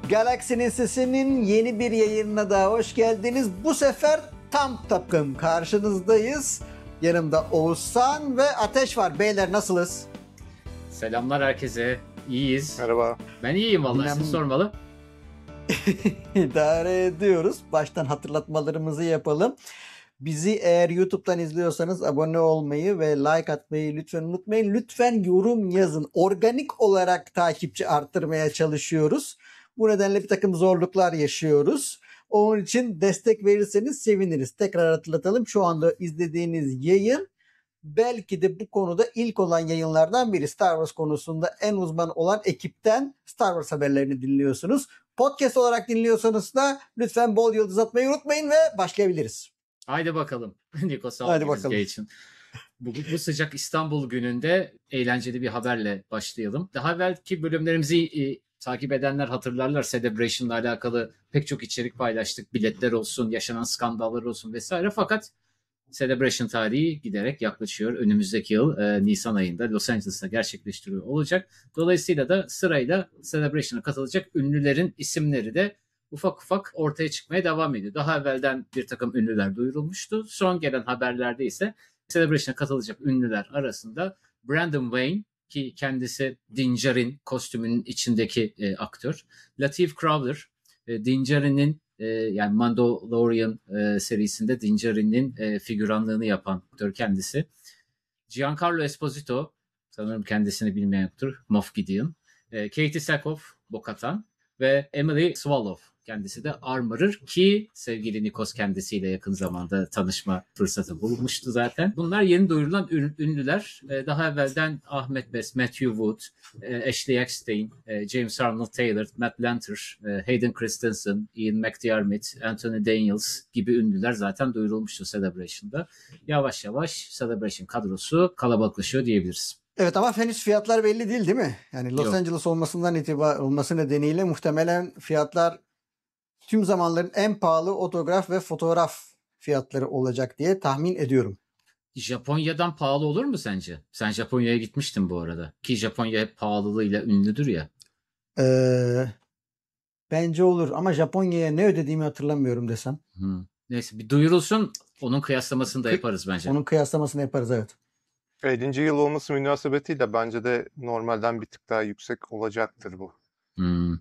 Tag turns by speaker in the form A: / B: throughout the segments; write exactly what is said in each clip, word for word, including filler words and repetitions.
A: Galaksinin Sesi'nin yeni bir yayınına daha hoş geldiniz. Bu sefer tam takım karşınızdayız. Yanımda Oğuzhan ve Ateş var. Beyler nasılız?
B: Selamlar herkese. İyiyiz.
C: Merhaba.
B: Ben iyiyim vallahi.
A: Bilmem...
B: Siz sormalı.
A: İdare ediyoruz. Baştan hatırlatmalarımızı yapalım. Bizi eğer YouTube'dan izliyorsanız abone olmayı ve like atmayı lütfen unutmayın. Lütfen yorum yazın. Organik olarak takipçi arttırmaya çalışıyoruz. Bu nedenle bir takım zorluklar yaşıyoruz. Onun için destek verirseniz seviniriz. Tekrar hatırlatalım. Şu anda izlediğiniz yayın belki de bu konuda ilk olan yayınlardan biri. Star Wars konusunda en uzman olan ekipten Star Wars haberlerini dinliyorsunuz. Podcast olarak dinliyorsanız da lütfen bol yıldız atmayı unutmayın ve başlayabiliriz.
B: Haydi bakalım. Niko sağ
A: Haydi bakalım.
B: için. Bu, bu sıcak İstanbul gününde eğlenceli bir haberle başlayalım. Daha evvelki bölümlerimizi e, takip edenler hatırlarlar. Celebration'la alakalı pek çok içerik paylaştık. Biletler olsun, yaşanan skandallar olsun vesaire. Fakat Celebration tarihi giderek yaklaşıyor. Önümüzdeki yıl e, Nisan ayında Los Angeles'ta gerçekleştiriyor olacak. Dolayısıyla da sırayla Celebration'a katılacak ünlülerin isimleri de ufak ufak ortaya çıkmaya devam ediyor. Daha evvelden bir takım ünlüler duyurulmuştu. Son gelen haberlerde ise Celebration'a katılacak ünlüler arasında Brandon Wayne, ki kendisi Din Djarin kostümünün içindeki e, aktör. Lateef Crowder, e, Din Djarin'in e, yani Mandalorian e, serisinde Din Djarin'in e, figüranlığını yapan aktör kendisi. Giancarlo Esposito, sanırım kendisini bilmeyen yoktur, Moff Gideon. E, Katie Sackhoff, Bo-Katan ve Emily Swallow, kendisi de Armorer, ki sevgili Nikos kendisiyle yakın zamanda tanışma fırsatı bulmuştu zaten. Bunlar yeni duyurulan ünlüler. Daha evvelden Ahmet Best, Matthew Wood, Ashley Eckstein, James Arnold Taylor, Matt Lanter, Hayden Christensen, Ian McDiarmid, Anthony Daniels gibi ünlüler zaten duyurulmuştu Celebration'da. Yavaş yavaş Celebration kadrosu kalabalıklaşıyor diyebiliriz.
A: Evet ama henüz fiyatlar belli değil değil mi? Yani Los
B: Yok.
A: Angeles olmasından itibar olması nedeniyle muhtemelen fiyatlar tüm zamanların en pahalı otograf ve fotoğraf fiyatları olacak diye tahmin ediyorum.
B: Japonya'dan pahalı olur mu sence? Sen Japonya'ya gitmiştin bu arada. Ki Japonya hep pahalılığıyla ünlüdür ya.
A: Ee, bence olur ama Japonya'ya ne ödediğimi hatırlamıyorum desem.
B: Hmm. Neyse bir duyurulsun, onun kıyaslamasını da yaparız bence.
A: Onun kıyaslamasını yaparız, evet.
C: ellinci yıl olması münasebetiyle bence de normalden bir tık daha yüksek olacaktır bu.
B: Hmm.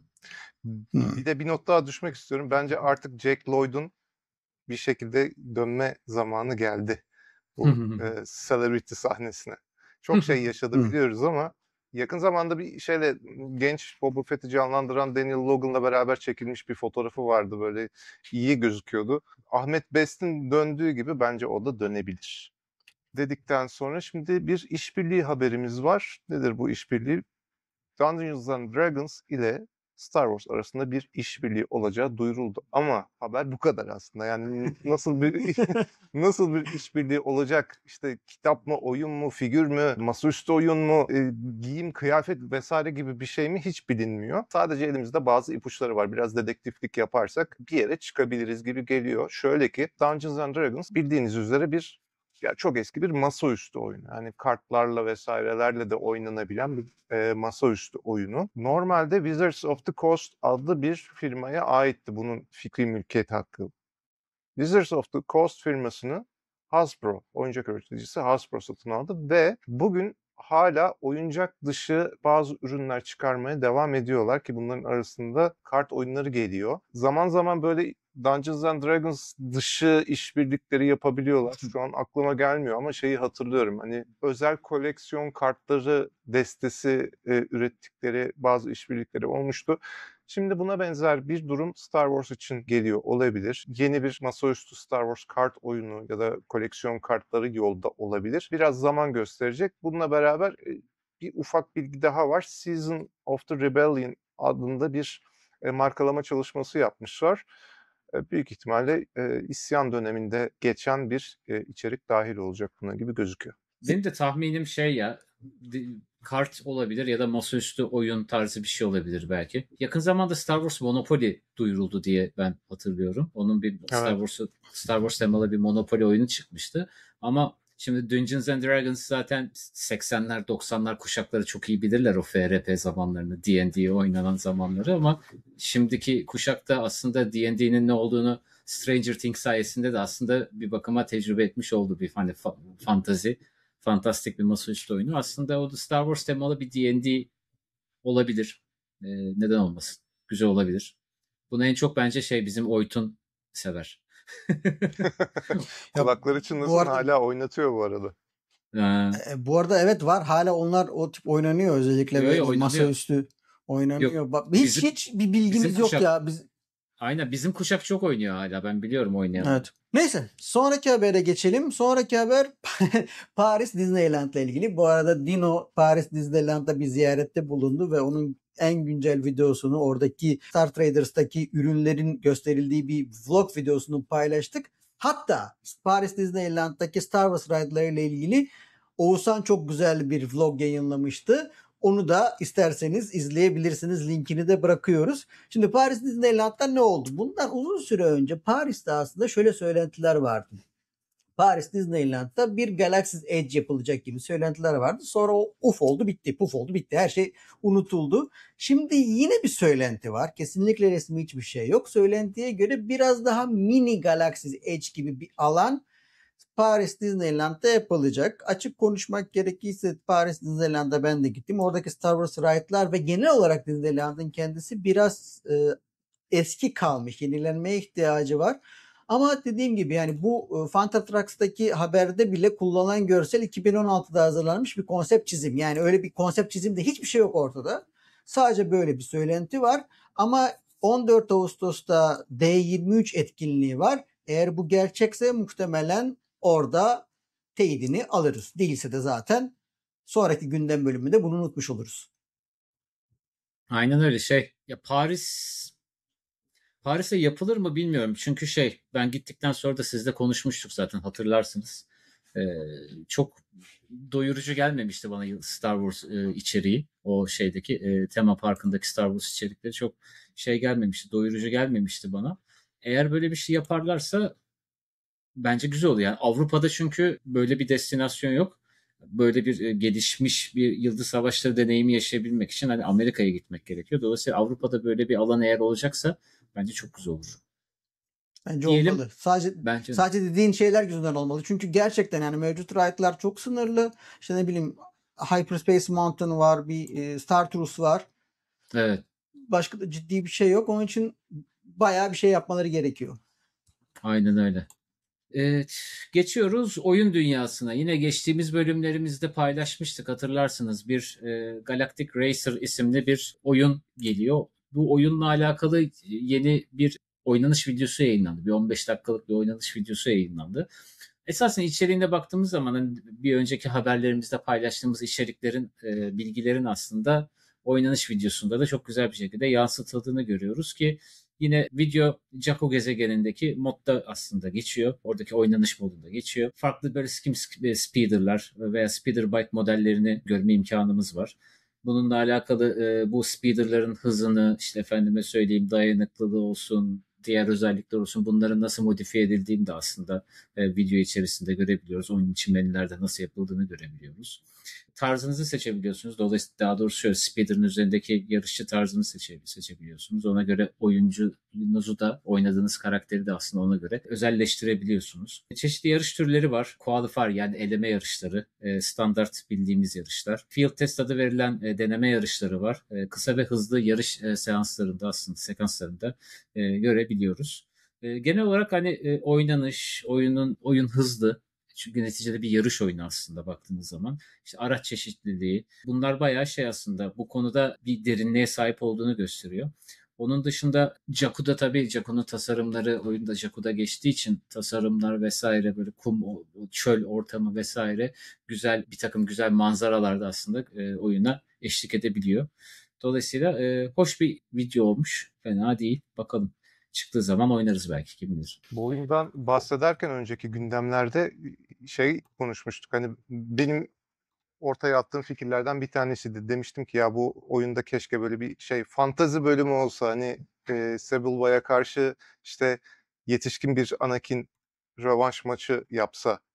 C: Bir de bir not daha düşmek istiyorum. Bence artık Jack Lloyd'un bir şekilde dönme zamanı geldi bu e, celebrity sahnesine. Çok şey yaşadı biliyoruz ama yakın zamanda bir şeyle genç Boba Fett'i canlandıran Daniel Logan'la beraber çekilmiş bir fotoğrafı vardı. Böyle iyi gözüküyordu. Ahmet Best'in döndüğü gibi bence o da dönebilir dedikten sonra şimdi bir işbirliği haberimiz var. Nedir bu işbirliği? Dungeons and Dragons ile Star Wars arasında bir işbirliği olacağı duyuruldu. Ama haber bu kadar aslında. Yani nasıl bir nasıl bir işbirliği olacak? İşte kitap mı, oyun mu, figür mü, masaüstü oyun mu, e, giyim, kıyafet vesaire gibi bir şey mi hiç bilinmiyor. Sadece elimizde bazı ipuçları var. Biraz dedektiflik yaparsak bir yere çıkabiliriz gibi geliyor. Şöyle ki Dungeons and Dragons bildiğiniz üzere bir ya çok eski bir masaüstü oyunu. Yani kartlarla vesairelerle de oynanabilen bir e, masaüstü oyunu. Normalde Wizards of the Coast adlı bir firmaya aitti bunun fikri mülkiyet hakkı. Wizards of the Coast firmasını Hasbro, oyuncak üreticisi Hasbro satın aldı ve bugün hala oyuncak dışı bazı ürünler çıkarmaya devam ediyorlar ki bunların arasında kart oyunları geliyor. Zaman zaman böyle Dungeons and Dragons dışı işbirlikleri yapabiliyorlar. Şu an aklıma gelmiyor ama şeyi hatırlıyorum. Hani özel koleksiyon kartları destesi e, ürettikleri bazı işbirlikleri olmuştu. Şimdi buna benzer bir durum Star Wars için geliyor olabilir. Yeni bir masaüstü Star Wars kart oyunu ya da koleksiyon kartları yolda olabilir. Biraz zaman gösterecek. Bununla beraber e, bir ufak bilgi daha var. Season of the Rebellion adında bir e, markalama çalışması yapmışlar. Büyük ihtimalle e, isyan döneminde geçen bir e, içerik dahil olacak buna gibi gözüküyor.
B: Benim de tahminim şey ya, kart olabilir ya da masaüstü oyun tarzı bir şey olabilir belki. Yakın zamanda Star Wars Monopoly duyuruldu diye ben hatırlıyorum. Onun bir evet. Star Wars Star Wars temalı bir Monopoly oyunu çıkmıştı. Ama Şimdi Dungeons and Dragons zaten seksenler doksanlar kuşakları çok iyi bilirler o F R P zamanlarını, D and D oynanan zamanları, ama şimdiki kuşakta aslında D and D'nin ne olduğunu Stranger Things sayesinde de aslında bir bakıma tecrübe etmiş oldu, bir hani fa- fantazi, fantastik bir masaüstü oyunu. Aslında o da Star Wars temalı bir D and D olabilir. Ee, neden olmasın? Güzel olabilir. Bunu en çok bence şey bizim Oytun sever.
A: Ya,
C: Kulakları
A: bu
C: çınlasın,
A: arada
C: hala oynatıyor bu arada.
B: Ee,
A: e, bu arada evet var. Hala onlar o tip oynanıyor. Özellikle
B: yo,
A: böyle
B: yo, oynanıyor.
A: masaüstü
B: Yok,
A: oynanıyor. Bak, hiç
B: bizim
A: hiç bir
B: bizim
A: bilgimiz yok
B: kuşak
A: ya. Biz
B: aynen bizim kuşak çok oynuyor hala. Ben biliyorum oynayanları.
A: Evet. Neyse, sonraki habere geçelim. Sonraki haber Paris Disneyland ile ilgili. Bu arada Dino Paris Disneyland'da bir ziyarette bulundu ve onun en güncel videosunu, oradaki Star Traders'taki ürünlerin gösterildiği bir vlog videosunu paylaştık. Hatta Paris Disneyland'daki Star Wars ride'ları ile ilgili Oğuzhan çok güzel bir vlog yayınlamıştı. Onu da isterseniz izleyebilirsiniz. Linkini de bırakıyoruz. Şimdi Paris Disneyland'da ne oldu? Bundan uzun süre önce Paris'te aslında şöyle söylentiler vardı. Paris Disneyland'da bir Galaxy's Edge yapılacak gibi söylentiler vardı. Sonra o uf oldu bitti, puf oldu bitti. Her şey unutuldu. Şimdi yine bir söylenti var. Kesinlikle resmi hiçbir şey yok. Söylentiye göre biraz daha mini Galaxy's Edge gibi bir alan Paris Disneyland'da yapılacak. Açık konuşmak gerekirse Paris Disneyland'a ben de gittim. Oradaki Star Wars ride'lar ve genel olarak Disneyland'ın kendisi biraz e, eski kalmış. Yenilenmeye ihtiyacı var. Ama dediğim gibi yani bu e, Fantatracks'taki haberde bile kullanılan görsel iki bin on altıda hazırlanmış bir konsept çizim. Yani öyle bir konsept çizimde hiçbir şey yok ortada. Sadece böyle bir söylenti var. Ama on dört Ağustos'ta D yirmi üç etkinliği var. Eğer bu gerçekse muhtemelen orada teyidini alırız. Değilse de zaten sonraki gündem bölümünde bunu unutmuş oluruz.
B: Aynen öyle şey. Ya Paris Paris'e yapılır mı bilmiyorum. Çünkü şey ben gittikten sonra da sizle konuşmuştuk zaten, hatırlarsınız. Ee, çok doyurucu gelmemişti bana Star Wars e, içeriği. O şeydeki e, tema parkındaki Star Wars içerikleri çok şey gelmemişti. Doyurucu gelmemişti bana. Eğer böyle bir şey yaparlarsa bence güzel oluyor. Yani Avrupa'da çünkü böyle bir destinasyon yok. Böyle bir e, gelişmiş bir Yıldız Savaşları deneyimi yaşayabilmek için hani Amerika'ya gitmek gerekiyor. Dolayısıyla Avrupa'da böyle bir alan eğer olacaksa bence çok güzel olur.
A: Bence
B: Diyelim
A: olmalı. Sadece
B: bence.
A: sadece dediğin şeyler yüzünden olmalı. Çünkü gerçekten yani mevcut ride'lar çok sınırlı. İşte ne bileyim Hyperspace Mountain var, bir e, Star Tours var.
B: Evet.
A: Başka da ciddi bir şey yok. Onun için bayağı bir şey yapmaları gerekiyor.
B: Aynen öyle. Evet, geçiyoruz oyun dünyasına. Yine geçtiğimiz bölümlerimizde paylaşmıştık, hatırlarsınız. Bir e, Galactic Racer isimli bir oyun geliyor. Bu oyunla alakalı yeni bir oynanış videosu yayınlandı. Bir on beş dakikalık bir oynanış videosu yayınlandı. Esasen içeriğine baktığımız zaman hani bir önceki haberlerimizde paylaştığımız içeriklerin, e, bilgilerin aslında oynanış videosunda da çok güzel bir şekilde yansıtıldığını görüyoruz ki yine video Jakku gezegenindeki modda aslında geçiyor. Oradaki oynanış modunda geçiyor. Farklı böyle skim speeder'lar veya speeder bike modellerini görme imkanımız var. Bununla alakalı e, bu speeder'ların hızını, işte efendime söyleyeyim dayanıklılığı olsun, diğer özellikler olsun, bunların nasıl modifiye edildiğini de aslında e, video içerisinde görebiliyoruz. Oyun içi menülerde nasıl yapıldığını görebiliyoruz. Tarzınızı seçebiliyorsunuz. Dolayısıyla daha doğrusu şöyle speeder'ın üzerindeki yarışçı tarzını seçe, seçebiliyorsunuz. Ona göre oyuncunuzu da, oynadığınız karakteri de aslında ona göre özelleştirebiliyorsunuz. Çeşitli yarış türleri var. Qualifier yani eleme yarışları, e, standart bildiğimiz yarışlar. Field test adı verilen e, deneme yarışları var. E, kısa ve hızlı yarış e, seanslarında aslında sekanslarında e, görebiliyoruz. E, genel olarak hani e, oynanış, oyunun oyun hızlı. Çünkü neticede bir yarış oyunu aslında baktığınız zaman. İşte araç çeşitliliği. Bunlar bayağı şey aslında bu konuda bir derinliğe sahip olduğunu gösteriyor. Onun dışında Jakku'da tabii Jakku'nun tasarımları oyunda Jakku'da geçtiği için tasarımlar vesaire böyle kum, çöl ortamı vesaire güzel bir takım güzel manzaralarda aslında e, oyuna eşlik edebiliyor. Dolayısıyla e, hoş bir video olmuş. Fena değil. Bakalım. Çıktığı zaman oynarız belki, kim bilir.
C: Bu oyundan bahsederken önceki gündemlerde şey konuşmuştuk. Hani benim ortaya attığım fikirlerden bir tanesiydi. Demiştim ki ya bu oyunda keşke böyle bir şey fantazi bölümü olsa. Hani e, Sebulba'ya karşı işte yetişkin bir Anakin rövanş maçı yapsa.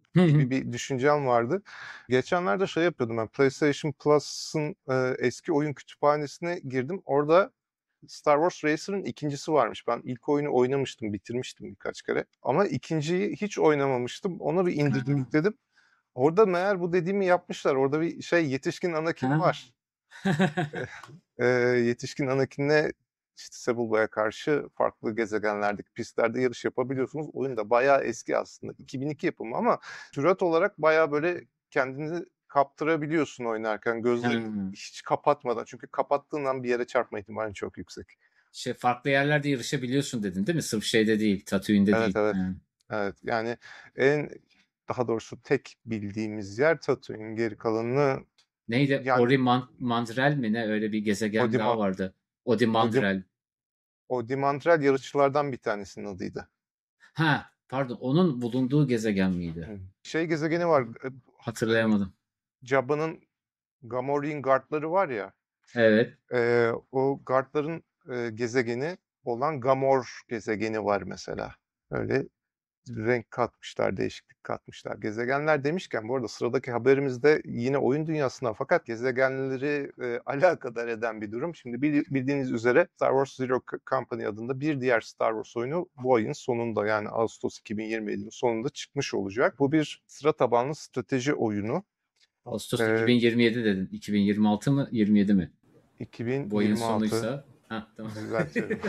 C: gibi bir düşüncem vardı. Geçenlerde şey yapıyordum ben. PlayStation Plus'ın e, eski oyun kütüphanesine girdim. Orada Star Wars Racer'ın ikincisi varmış. Ben ilk oyunu oynamıştım, bitirmiştim birkaç kere. Ama ikinciyi hiç oynamamıştım. Onu bir indirdim, yükledim. Orada meğer bu dediğimi yapmışlar. Orada bir şey yetişkin Anakin
B: Ha.
C: var. e, yetişkin Anakin'le işte Sebulba'ya karşı farklı gezegenlerdeki pistlerde yarış yapabiliyorsunuz. Oyun da bayağı eski aslında. iki bin iki yapımı ama sürat olarak bayağı böyle kendini kaptırabiliyorsun oynarken. Gözlerini
B: Hmm.
C: hiç kapatmadan. Çünkü kapattığın an bir yere çarpma ihtimali çok yüksek.
B: Şey, farklı yerlerde yarışabiliyorsun dedin değil mi? Sırf şeyde değil, Tatooine'de
C: Evet,
B: değil.
C: evet.
B: Ha.
C: Evet, yani en daha doğrusu tek bildiğimiz yer Tatooine. Geri kalanını
B: Neydi?
C: yani
B: Ori Man- Mandrel mi ne? Öyle bir gezegen
C: Odi,
B: daha
C: Ma-
B: vardı. Odi
C: Odi,
B: Mandrel.
C: Odi Mantell yarışçılardan bir tanesinin adıydı.
B: Ha, pardon. Onun bulunduğu gezegen miydi?
C: Hı. Şey gezegeni var. e, e,
B: Hatırlayamadım.
C: Jabba'nın Gamorrean guardları var ya.
B: Evet.
C: e, o guardların e, gezegeni olan Gamor gezegeni var mesela. Öyle renk katmışlar, değişiklik katmışlar. Gezegenler demişken bu arada sıradaki haberimizde yine oyun dünyasına fakat gezegenleri e, alakadar eden bir durum. Şimdi bildiğiniz üzere Star Wars Zero Company adında bir diğer Star Wars oyunu bu ayın sonunda yani Ağustos iki bin yirmi yedi'nin sonunda çıkmış olacak. Bu bir sıra tabanlı strateji oyunu.
B: Ağustos
C: Ee,
B: iki bin yirmi yedi dedin. iki bin yirmi altı mı? yirmi yedi mi?
C: iki bin yirmi altı.
B: Bu ayın sonuysa. Ha, tamam.
C: Düzeltiyorum.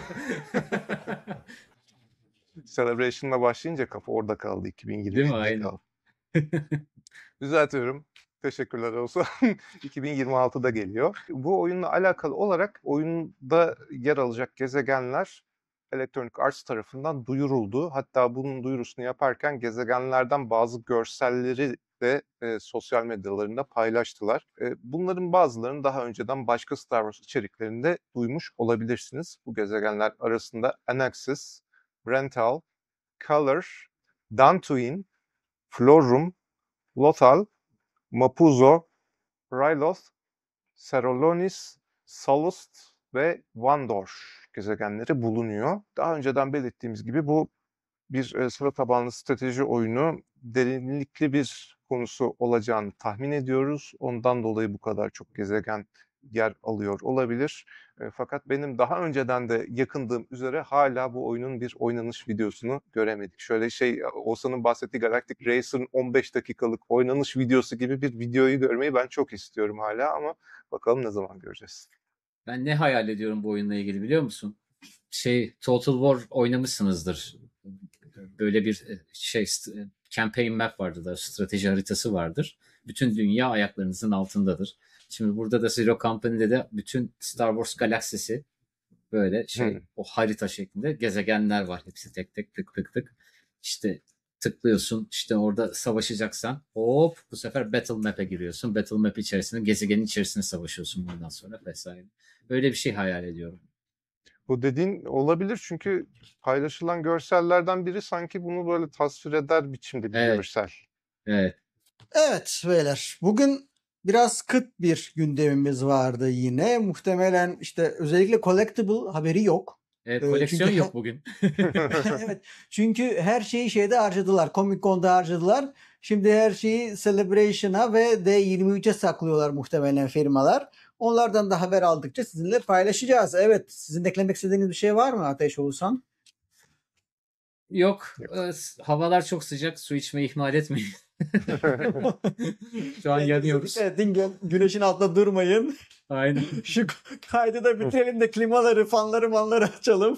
C: Celebration'la başlayınca kafa orada kaldı. iki bin yirmi
B: Değil mi?
C: yedi'de
B: Aynen.
C: kaldı. Düzeltiyorum. Teşekkürler olsun. iki bin yirmi altı'da geliyor. Bu oyunla alakalı olarak oyunda yer alacak gezegenler Electronic Arts tarafından duyuruldu. Hatta bunun duyurusunu yaparken gezegenlerden bazı görselleri de e, sosyal medyalarında paylaştılar. E, bunların bazılarını daha önceden başka Star Wars içeriklerinde duymuş olabilirsiniz. Bu gezegenler arasında Anaxis, Rental, Color, Dantooine, Florum, Lothal, Mapuzo, Ryloth, Serolonis, Salust ve Vandor gezegenleri bulunuyor. Daha önceden belirttiğimiz gibi bu bir e, sıra tabanlı strateji oyunu, derinlikli bir konusu olacağını tahmin ediyoruz. Ondan dolayı bu kadar çok gezegen yer alıyor olabilir. E, fakat benim daha önceden de yakındığım üzere hala bu oyunun bir oynanış videosunu göremedik. Şöyle şey, Oğuzhan'ın bahsettiği Galactic Racer'ın on beş dakikalık oynanış videosu gibi bir videoyu görmeyi ben çok istiyorum hala ama bakalım ne zaman göreceğiz.
B: Ben ne hayal ediyorum bu oyunla ilgili biliyor musun? Şey, Total War oynamışsınızdır. Böyle bir şey, campaign map vardır da, strateji haritası vardır. Bütün dünya ayaklarınızın altındadır. Şimdi burada da Zero Company'de de bütün Star Wars galaksisi böyle şey, hmm. o harita şeklinde gezegenler var. Hepsi tek tek tık tık tık. İşte tıklıyorsun, işte orada savaşacaksan hop bu sefer Battle Map'e giriyorsun. Battle Map içerisinde gezegenin içerisinde savaşıyorsun bundan sonra vesaire. Öyle bir şey hayal ediyorum.
C: Bu dediğin olabilir çünkü paylaşılan görsellerden biri sanki bunu böyle tasvir eder biçimde bir
B: evet.
C: görsel.
B: Evet.
A: Evet beyler. Bugün biraz kıt bir gündemimiz vardı yine. Muhtemelen işte özellikle collectible haberi yok.
B: Evet, koleksiyon çünkü, yok bugün.
A: Evet. Çünkü her şeyi şeyde harcadılar. Comic Con'da harcadılar. Şimdi her şeyi Celebration'a ve D yirmi üç'e saklıyorlar muhtemelen firmalar. Onlardan da haber aldıkça sizinle paylaşacağız. Evet. Sizin eklemek istediğiniz bir şey var mı Ateş Oğuzhan?
B: Yok. Yok. Havalar çok sıcak. Su içmeyi ihmal etmeyin. Şu an yanıyoruz.
A: Evet, güneşin altında durmayın.
B: Aynen.
A: Şu kaydı da bitirelim de klimaları, fanları, manları açalım.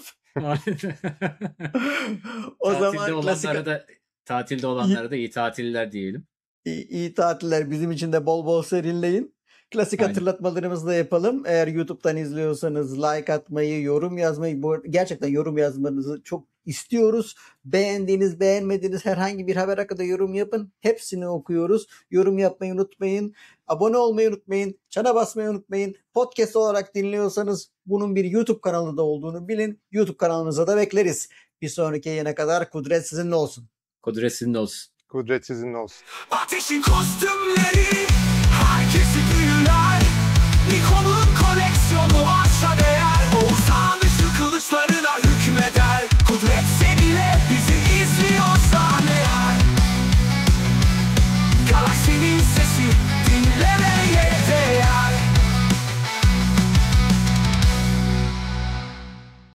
A: O
B: tatilde
A: zaman
B: olanlara
A: klasik...
B: da tatilde olanlara da iyi tatiller diyelim.
A: İyi, iyi tatiller, bizim için de bol bol serinleyin. Klasik Aynen. hatırlatmalarımızı da yapalım. Eğer YouTube'dan izliyorsanız like atmayı, yorum yazmayı, bu gerçekten yorum yazmanızı çok istiyoruz. Beğendiğiniz, beğenmediğiniz herhangi bir haber hakkında yorum yapın. Hepsini okuyoruz. Yorum yapmayı unutmayın. Abone olmayı unutmayın. Çana basmayı unutmayın. Podcast olarak dinliyorsanız bunun bir YouTube kanalı da olduğunu bilin. YouTube kanalımıza da bekleriz. Bir sonraki yayına kadar kudret sizinle olsun.
B: Kudret sizinle olsun.
C: Kudret sizinle olsun.
D: Ateşin kostümleri herkesi büyüler. Nikon'un koleksiyonu arşa değer. Oğuzhan ışıl kılıçlarına hükmeder. Kudret seninle bizi izliyorsan eğer. senin